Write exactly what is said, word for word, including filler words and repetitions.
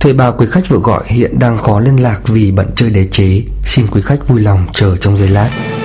Thuê bao quý khách vừa gọi hiện đang khó liên lạc vì bận chơi đế chế. Xin quý khách vui lòng chờ trong giây lát.